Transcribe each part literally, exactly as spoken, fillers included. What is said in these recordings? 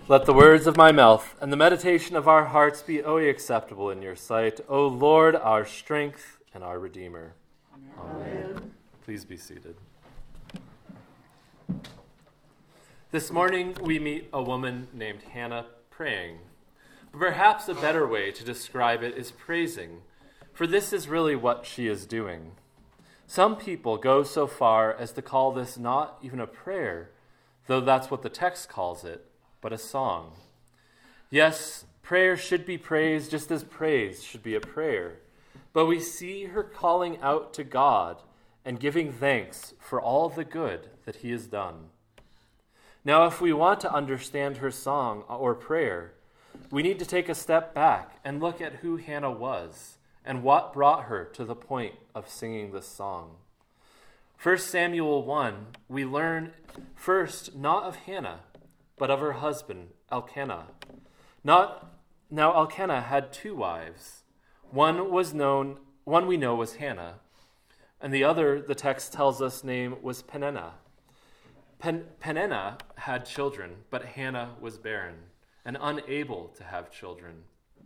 Let the words of my mouth and the meditation of our hearts be always acceptable in your sight, O Lord, our strength and our Redeemer. Amen. Amen. Please be seated. This morning we meet a woman named Hannah praying. But perhaps a better way to describe it is praising, for this is really what she is doing. Some people go so far as to call this not even a prayer, though that's what the text calls it, but a song. Yes, prayer should be praise just as praise should be a prayer, but we see her calling out to God and giving thanks for all the good that he has done. Now, if we want to understand her song or prayer, we need to take a step back and look at who Hannah was and what brought her to the point of singing this song. First Samuel one, we learn first not of Hannah, but of her husband, Elkanah. Not, now Elkanah had two wives. One was known, one we know was Hannah, and the other, the text tells us, name was Peninnah. Pen, Peninnah had children, but Hannah was barren and unable to have children.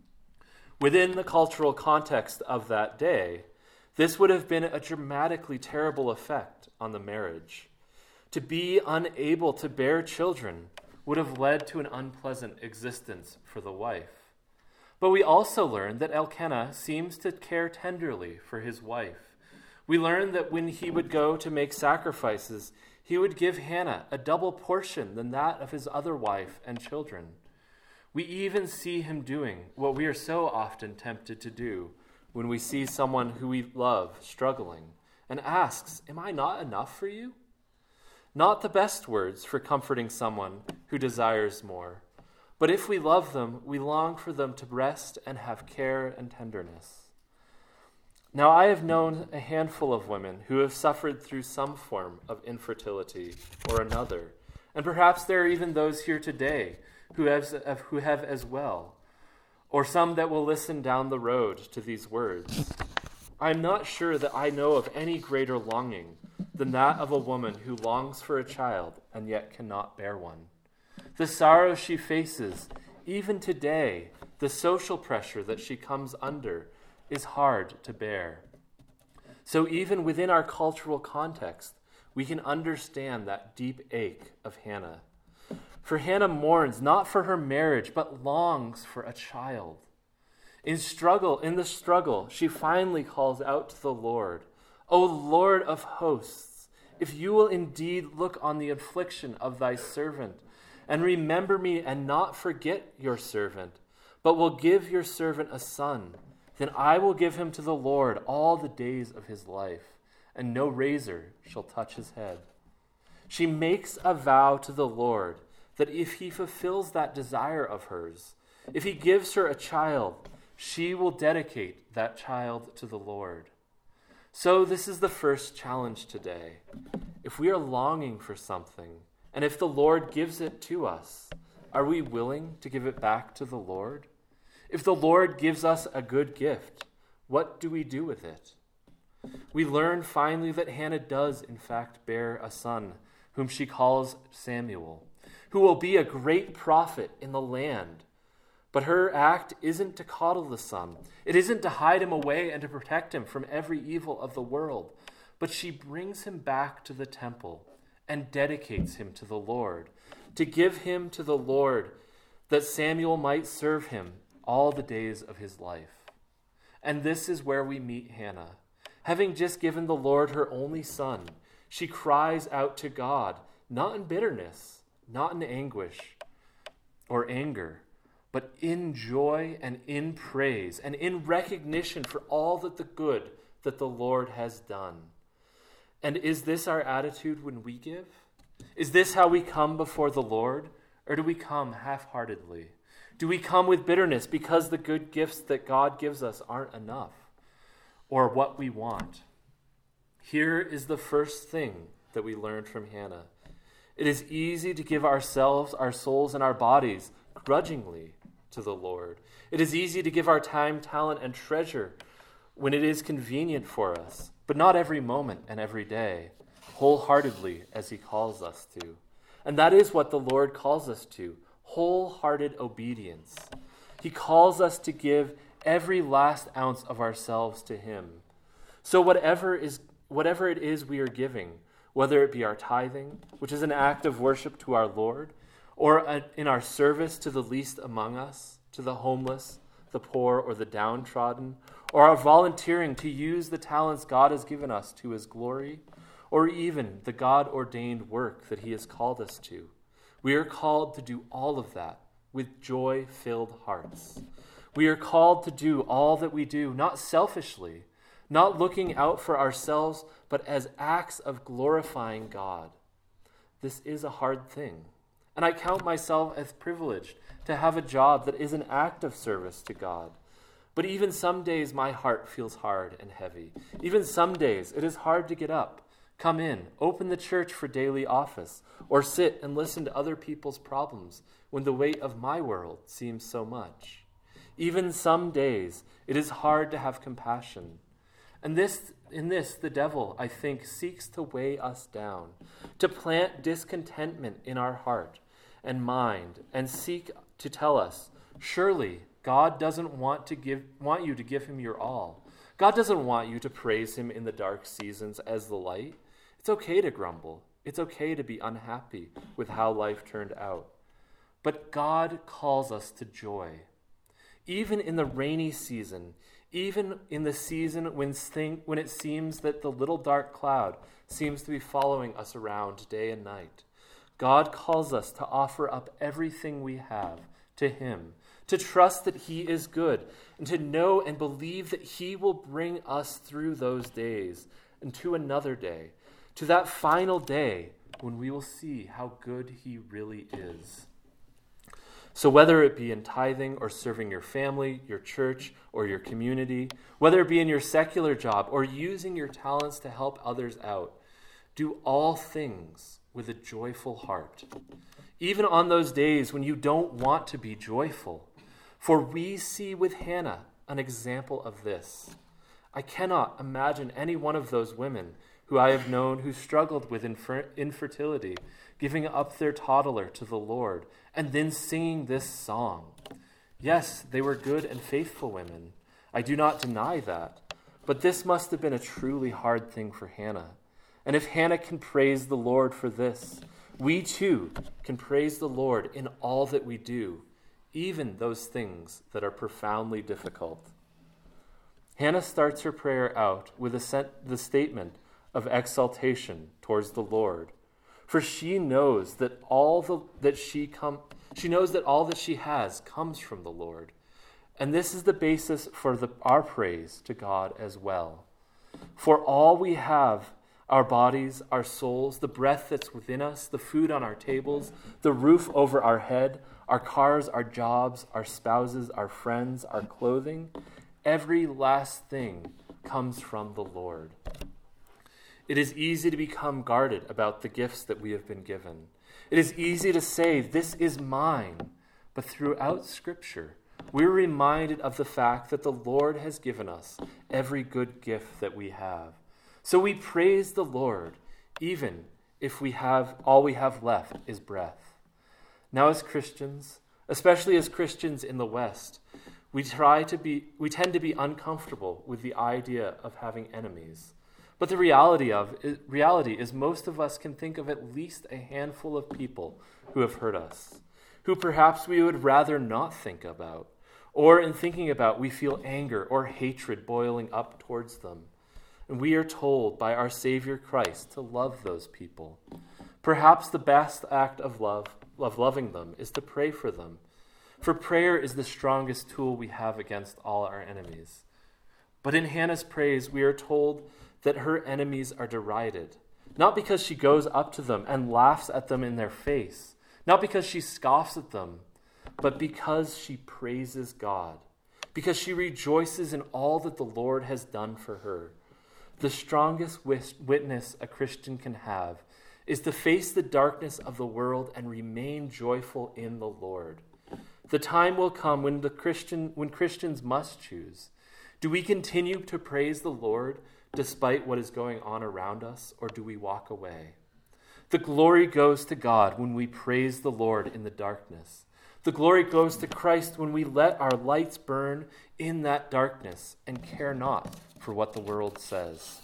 Within the cultural context of that day, this would have been a dramatically terrible effect on the marriage. To be unable to bear children would have led to an unpleasant existence for the wife. But we also learn that Elkanah seems to care tenderly for his wife. We learn that when he would go to make sacrifices, he would give Hannah a double portion than that of his other wife and children. We even see him doing what we are so often tempted to do when we see someone who we love struggling and asks, "Am I not enough for you?" Not the best words for comforting someone who desires more, but if we love them, we long for them to rest and have care and tenderness. Now, I have known a handful of women who have suffered through some form of infertility or another, and perhaps there are even those here today who have, who have as well, or some that will listen down the road to these words. I'm not sure that I know of any greater longing than that of a woman who longs for a child and yet cannot bear one. The sorrow she faces, even today, the social pressure that she comes under, is hard to bear. So even within our cultural context, we can understand that deep ache of Hannah. For Hannah mourns not for her marriage, but longs for a child. In struggle, in the struggle, she finally calls out to the Lord, "O Lord of hosts, if you will indeed look on the affliction of thy servant, and remember me and not forget your servant, but will give your servant a son, then I will give him to the Lord all the days of his life, and no razor shall touch his head." She makes a vow to the Lord that if he fulfills that desire of hers, if he gives her a child, she will dedicate that child to the Lord. So this is the first challenge today. If we are longing for something, and if the Lord gives it to us, are we willing to give it back to the Lord? If the Lord gives us a good gift, what do we do with it? We learn finally that Hannah does in fact bear a son, whom she calls Samuel, who will be a great prophet in the land. But her act isn't to coddle the son. It isn't to hide him away and to protect him from every evil of the world. But she brings him back to the temple and dedicates him to the Lord, to give him to the Lord that Samuel might serve him all the days of his life. And this is where we meet Hannah. Having just given the Lord her only son, she cries out to God, not in bitterness, not in anguish or anger, but in joy and in praise and in recognition for all that the good that the Lord has done. And is this our attitude when we give? Is this how we come before the Lord? Or do we come half-heartedly? Do we come with bitterness because the good gifts that God gives us aren't enough or what we want? Here is the first thing that we learned from Hannah. It is easy to give ourselves, our souls, and our bodies grudgingly to the Lord. It is easy to give our time, talent, and treasure when it is convenient for us, but not every moment and every day, wholeheartedly as he calls us to. And that is what the Lord calls us to, wholehearted obedience. He calls us to give every last ounce of ourselves to him. So whatever is whatever it is we are giving, whether it be our tithing, which is an act of worship to our Lord, or in our service to the least among us, to the homeless, the poor, or the downtrodden, or our volunteering to use the talents God has given us to his glory, or even the God-ordained work that he has called us to. We are called to do all of that with joy-filled hearts. We are called to do all that we do, not selfishly, not looking out for ourselves, but as acts of glorifying God. This is a hard thing, and I count myself as privileged to have a job that is an act of service to God. But even some days my heart feels hard and heavy. Even some days it is hard to get up, come in, open the church for daily office, or sit and listen to other people's problems when the weight of my world seems so much. Even some days it is hard to have compassion. And this, in this, the devil, I think, seeks to weigh us down, to plant discontentment in our heart and mind, and seek to tell us, surely God doesn't want to give want you to give him your all. God doesn't want you to praise him in the dark seasons as the light. It's okay to grumble. It's okay to be unhappy with how life turned out. But God calls us to joy. Even in the rainy season, even in the season when, thing, when it seems that the little dark cloud seems to be following us around day and night, God calls us to offer up everything we have to him, to trust that he is good, and to know and believe that he will bring us through those days and to another day, to that final day when we will see how good he really is. So whether it be in tithing or serving your family, your church, or your community, whether it be in your secular job or using your talents to help others out, do all things with a joyful heart, even on those days when you don't want to be joyful. For we see with Hannah an example of this. I cannot imagine any one of those women who I have known who struggled with infer- infertility, giving up their toddler to the Lord, and then singing this song. Yes, they were good and faithful women. I do not deny that. But this must have been a truly hard thing for Hannah. And if Hannah can praise the Lord for this, we too can praise the Lord in all that we do, even those things that are profoundly difficult. Hannah starts her prayer out with a sent- the statement of exaltation towards the Lord. For she knows that all the, that she come, she knows that all that she has comes from the Lord. And this is the basis for the, our praise to God as well. For all we have, our bodies, our souls, the breath that's within us, the food on our tables, the roof over our head, our cars, our jobs, our spouses, our friends, our clothing, every last thing comes from the Lord. It is easy to become guarded about the gifts that we have been given. It is easy to say, this is mine. But throughout Scripture, we're reminded of the fact that the Lord has given us every good gift that we have. So we praise the Lord, even if we have all we have left is breath. Now as Christians, especially as Christians in the West, we try to be we tend to be uncomfortable with the idea of having enemies. But the reality of reality is most of us can think of at least a handful of people who have hurt us, who perhaps we would rather not think about, or in thinking about we feel anger or hatred boiling up towards them. And we are told by our Savior Christ to love those people. Perhaps the best act of love, of loving them, is to pray for them. For prayer is the strongest tool we have against all our enemies. But in Hannah's praise, we are told that her enemies are derided, not because she goes up to them and laughs at them in their face, not because she scoffs at them, but because she praises God, because she rejoices in all that the Lord has done for her. The strongest witness a Christian can have is to face the darkness of the world and remain joyful in the Lord. The time will come when the Christian when Christians must choose. Do we continue to praise the Lord despite what is going on around us, or do we walk away? The glory goes to God when we praise the Lord in the darkness. The glory goes to Christ when we let our lights burn in that darkness and care not for what the world says.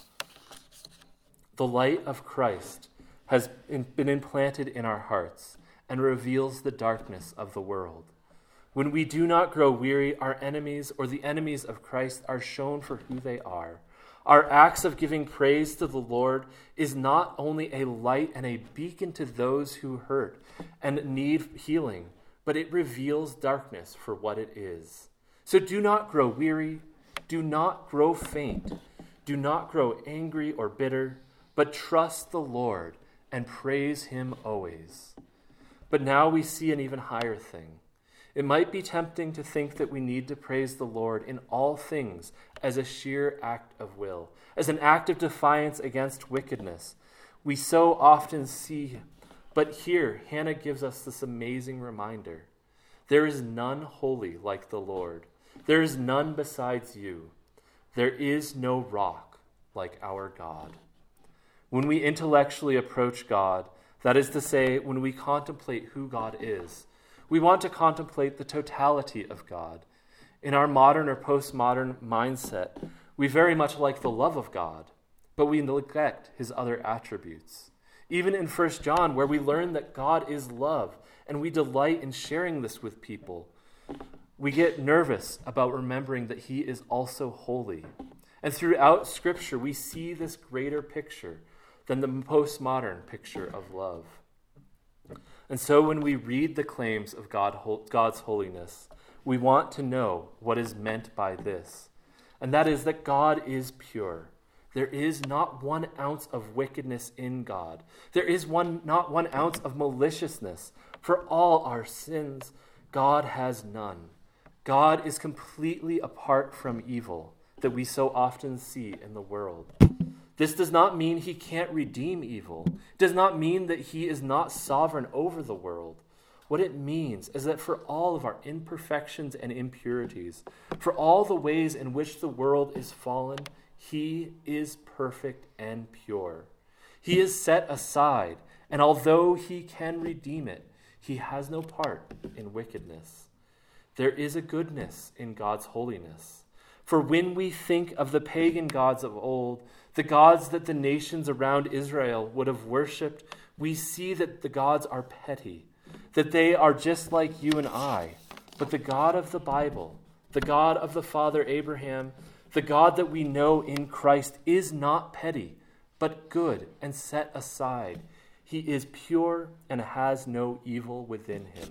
The light of Christ has been implanted in our hearts and reveals the darkness of the world. When we do not grow weary, our enemies or the enemies of Christ are shown for who they are. Our acts of giving praise to the Lord is not only a light and a beacon to those who hurt and need healing, but it reveals darkness for what it is. So do not grow weary, do not grow faint, do not grow angry or bitter, but trust the Lord and praise him always. But now we see an even higher thing. It might be tempting to think that we need to praise the Lord in all things as a sheer act of will, as an act of defiance against wickedness. We so often see, but here Hannah gives us this amazing reminder. There is none holy like the Lord. There is none besides you. There is no rock like our God. When we intellectually approach God, that is to say, when we contemplate who God is, we want to contemplate the totality of God. In our modern or postmodern mindset, we very much like the love of God, but we neglect his other attributes. Even in First John, where we learn that God is love, and we delight in sharing this with people, we get nervous about remembering that he is also holy. And throughout Scripture, we see this greater picture than the postmodern picture of love. And so when we read the claims of God, God's holiness, we want to know what is meant by this. And that is that God is pure. There is not one ounce of wickedness in God. There is one, not one ounce of maliciousness. For all our sins, God has none. God is completely apart from evil that we so often see in the world. This does not mean he can't redeem evil. It does not mean that he is not sovereign over the world. What it means is that for all of our imperfections and impurities, for all the ways in which the world is fallen, he is perfect and pure. He is set aside, and although he can redeem it, he has no part in wickedness. There is a goodness in God's holiness. For when we think of the pagan gods of old, the gods that the nations around Israel would have worshipped, we see that the gods are petty, that they are just like you and I. But the God of the Bible, the God of the father Abraham, the God that we know in Christ is not petty, but good and set aside. He is pure and has no evil within him.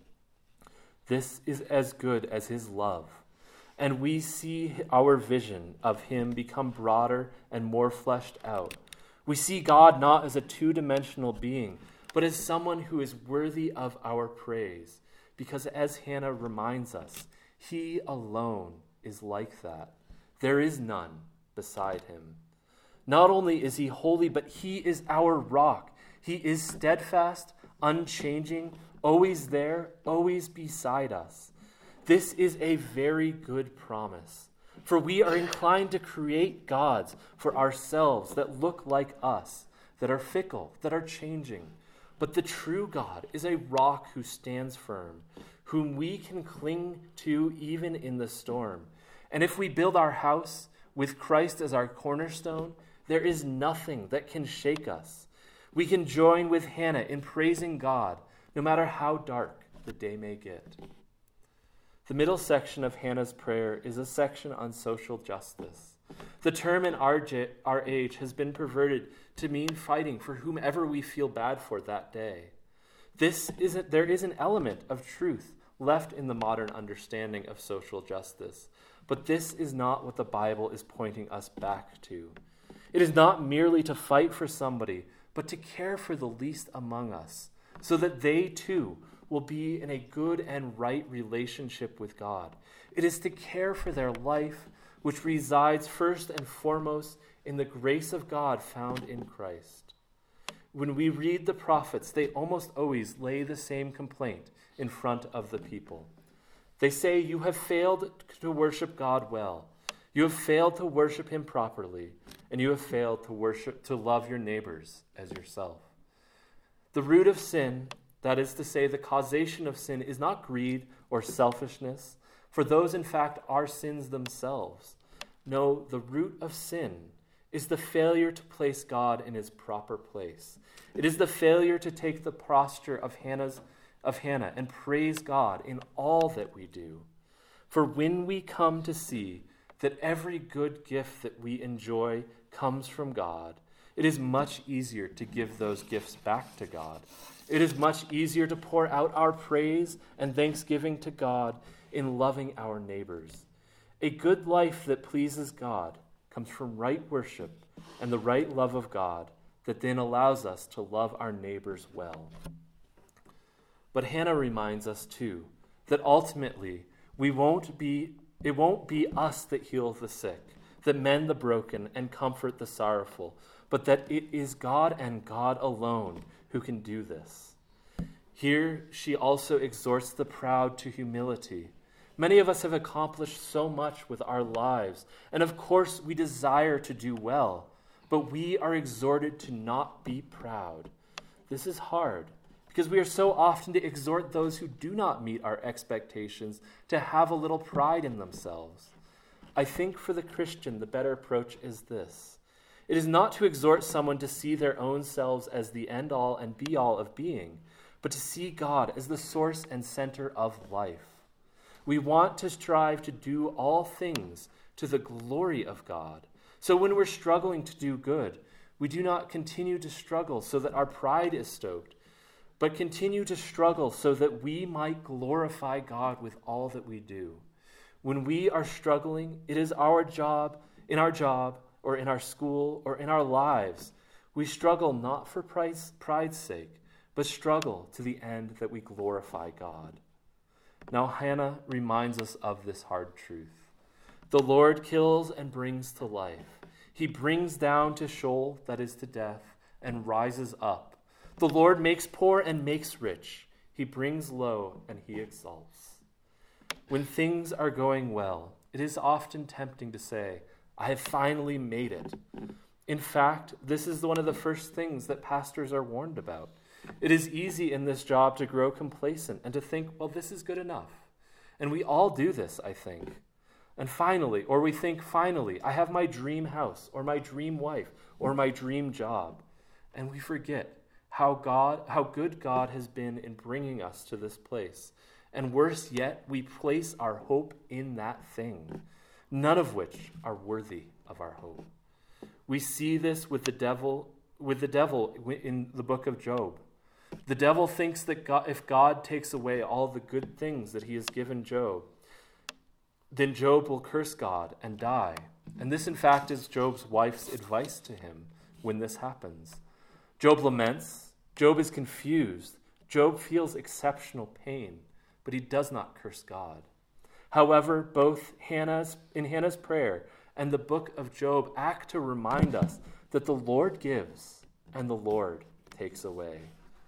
This is as good as his love. And we see our vision of him become broader and more fleshed out. We see God not as a two-dimensional being, but as someone who is worthy of our praise. Because as Hannah reminds us, he alone is like that. There is none beside him. Not only is he holy, but he is our rock. He is steadfast, unchanging, always there, always beside us. This is a very good promise, for we are inclined to create gods for ourselves that look like us, that are fickle, that are changing. But the true God is a rock who stands firm, whom we can cling to even in the storm. And if we build our house with Christ as our cornerstone, there is nothing that can shake us. We can join with Hannah in praising God, no matter how dark the day may get. The middle section of Hannah's prayer is a section on social justice. The term in our, j- our age has been perverted to mean fighting for whomever we feel bad for that day. This isn't, there is an element of truth left in the modern understanding of social justice, but this is not what the Bible is pointing us back to. It is not merely to fight for somebody, but to care for the least among us, so that they too will be in a good and right relationship with God. It is to care for their life, which resides first and foremost in the grace of God found in Christ. When we read the prophets, they almost always lay the same complaint in front of the people. They say, "You have failed to worship God well. You have failed to worship him properly, and you have failed to worship to love your neighbors as yourself." The root of sin, That is to say, the causation of sin is not greed or selfishness, for those, in fact, are sins themselves. No, the root of sin is the failure to place God in his proper place. It is the failure to take the posture of Hannah's of Hannah and praise God in all that we do. For when we come to see that every good gift that we enjoy comes from God, it is much easier to give those gifts back to God. It is much easier to pour out our praise and thanksgiving to God in loving our neighbors. A good life that pleases God comes from right worship and the right love of God that then allows us to love our neighbors well. But Hannah reminds us too that ultimately we won't be it won't be us that heal the sick, that mend the broken and comfort the sorrowful, but that it is God and God alone who can do this. Here she also exhorts the proud to humility. Many of us have accomplished so much with our lives, and of course we desire to do well, but we are exhorted to not be proud. This is hard, because we are so often to exhort those who do not meet our expectations to have a little pride in themselves. I think for the Christian, the better approach is this. It is not to exhort someone to see their own selves as the end-all and be-all of being, but to see God as the source and center of life. We want to strive to do all things to the glory of God. So when we're struggling to do good, we do not continue to struggle so that our pride is stoked, but continue to struggle so that we might glorify God with all that we do. When we are struggling, it is our job, in our job, or in our school, or in our lives, we struggle not for pride's, pride's sake, but struggle to the end that we glorify God. Now Hannah reminds us of this hard truth. The Lord kills and brings to life. He brings down to Sheol, that is to death, and rises up. The Lord makes poor and makes rich. He brings low and he exalts. When things are going well, it is often tempting to say, I have finally made it. In fact, this is one of the first things that pastors are warned about. It is easy in this job to grow complacent and to think, well, this is good enough. And we all do this, I think. And finally, or we think, finally, I have my dream house or my dream wife or my dream job. And we forget how God, how good God has been in bringing us to this place. And worse yet, we place our hope in that thing, none of which are worthy of our hope. We see this with the devil, with the devil in the book of Job. The devil thinks that God, if God takes away all the good things that he has given Job, then Job will curse God and die. And this, in fact, is Job's wife's advice to him when this happens. Job laments. Job is confused. Job feels exceptional pain, but he does not curse God. However, both Hannah's, in Hannah's prayer and the book of Job act to remind us that the Lord gives and the Lord takes away.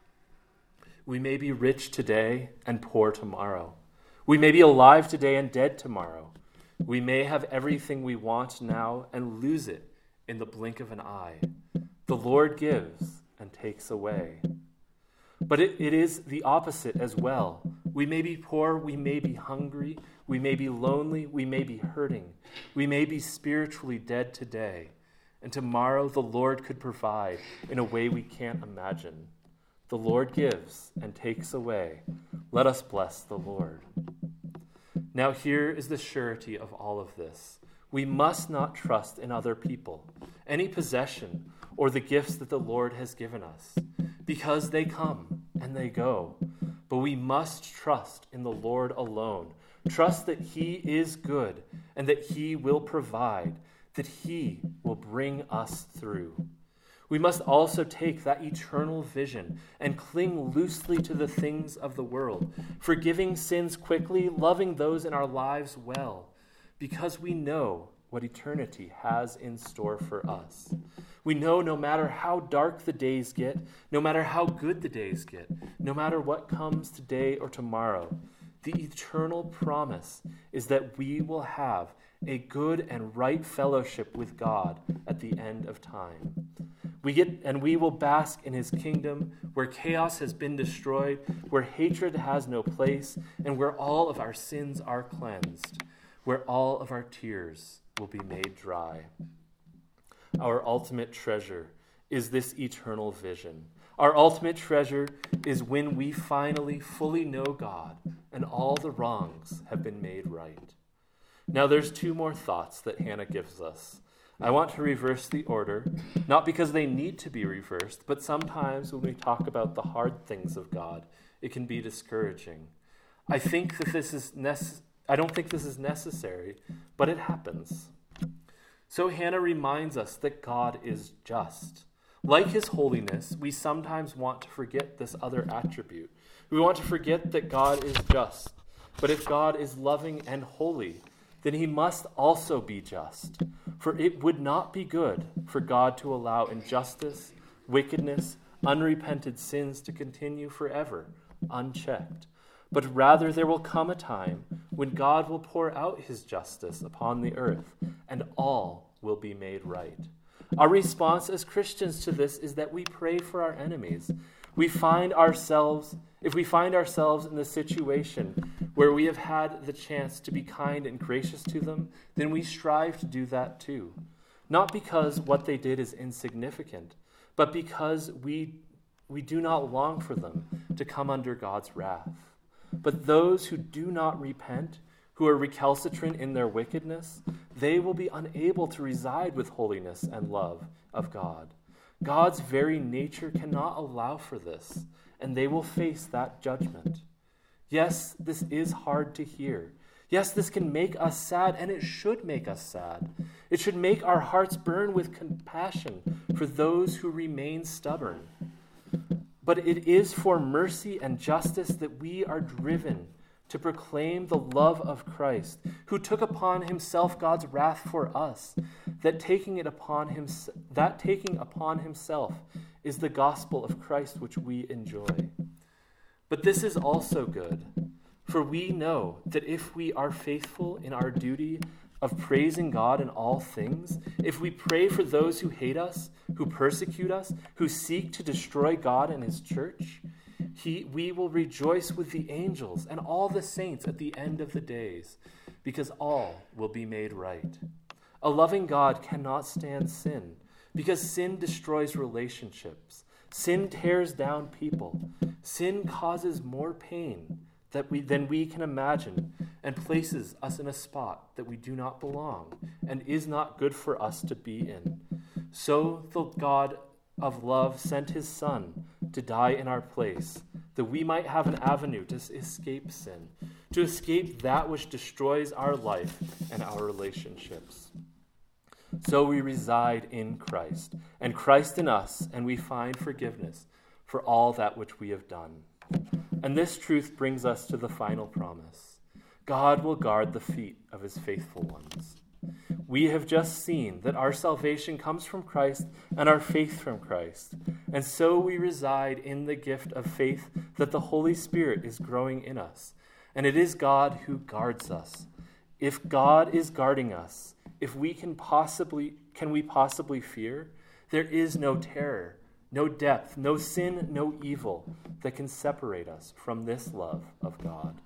We may be rich today and poor tomorrow. We may be alive today and dead tomorrow. We may have everything we want now and lose it in the blink of an eye. The Lord gives and takes away. But it, it is the opposite as well. We may be poor, we may be hungry, we may be lonely, we may be hurting. We may be spiritually dead today, and tomorrow the Lord could provide in a way we can't imagine. The Lord gives and takes away. Let us bless the Lord. Now here is the surety of all of this. We must not trust in other people, any possession, or the gifts that the Lord has given us, because they come and they go. But we must trust in the Lord alone. Trust that he is good and that he will provide, that he will bring us through. We must also take that eternal vision and cling loosely to the things of the world, forgiving sins quickly, loving those in our lives well, because we know what eternity has in store for us. We know no matter how dark the days get, no matter how good the days get, no matter what comes today or tomorrow, the eternal promise is that we will have a good and right fellowship with God at the end of time. We get and we will bask in his kingdom, where chaos has been destroyed, where hatred has no place, and where all of our sins are cleansed, where all of our tears will be made dry. Our ultimate treasure is this eternal vision. Our ultimate treasure is when we finally fully know God and all the wrongs have been made right. Now there's two more thoughts that Hannah gives us. I want to reverse the order, not because they need to be reversed, but sometimes when we talk about the hard things of God, it can be discouraging. I think that this is nece- I don't think this is necessary, but it happens. So Hannah reminds us that God is just. Like his holiness, we sometimes want to forget this other attribute. We want to forget that God is just. But if God is loving and holy, then he must also be just. For it would not be good for God to allow injustice, wickedness, unrepented sins to continue forever, unchecked. But rather there will come a time when God will pour out his justice upon the earth, and all will be made right. Our response as Christians to this is that we pray for our enemies. We find ourselves, if we find ourselves in the situation where we have had the chance to be kind and gracious to them, then we strive to do that too. Not because what they did is insignificant, but because we, we do not long for them to come under God's wrath. But those who do not repent, who are recalcitrant in their wickedness, they will be unable to reside with holiness and love of God. God's very nature cannot allow for this, and they will face that judgment. Yes, this is hard to hear. Yes, this can make us sad, and it should make us sad. It should make our hearts burn with compassion for those who remain stubborn. But it is for mercy and justice that we are driven to proclaim the love of Christ, who took upon himself God's wrath for us, that taking it upon him, that taking upon himself is the gospel of Christ which we enjoy. But this is also good, for we know that if we are faithful in our duty of praising God in all things, if we pray for those who hate us, who persecute us, who seek to destroy God and his church, He, we will rejoice with the angels and all the saints at the end of the days, because all will be made right. A loving God cannot stand sin, because sin destroys relationships. Sin tears down people. Sin causes more pain that we, than we can imagine, and places us in a spot that we do not belong and is not good for us to be in. So the God of love sent his Son to die in our place, that we might have an avenue to escape sin, to escape that which destroys our life and our relationships. So we reside in Christ, and Christ in us, and we find forgiveness for all that which we have done. And this truth brings us to the final promise. God will guard the feet of his faithful ones. We have just seen that our salvation comes from Christ and our faith from Christ. And so we reside in the gift of faith that the Holy Spirit is growing in us. And it is God who guards us. If God is guarding us, if we can possibly, can we possibly fear? There is no terror, no depth, no sin, no evil that can separate us from this love of God.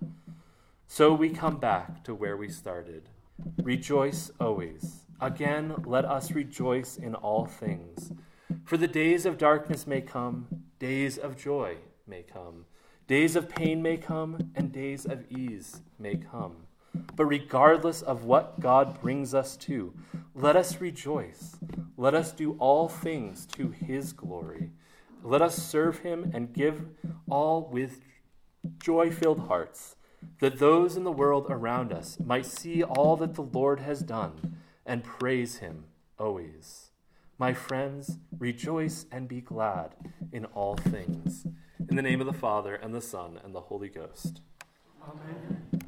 So we come back to where we started. Rejoice always. Again, let us rejoice in all things. For the days of darkness may come, days of joy may come. Days of pain may come, and days of ease may come. But regardless of what God brings us to, let us rejoice. Let us do all things to his glory. Let us serve him and give all with joy-filled hearts, that those in the world around us might see all that the Lord has done and praise him always. My friends, rejoice and be glad in all things. In the name of the Father, and the Son, and the Holy Ghost. Amen.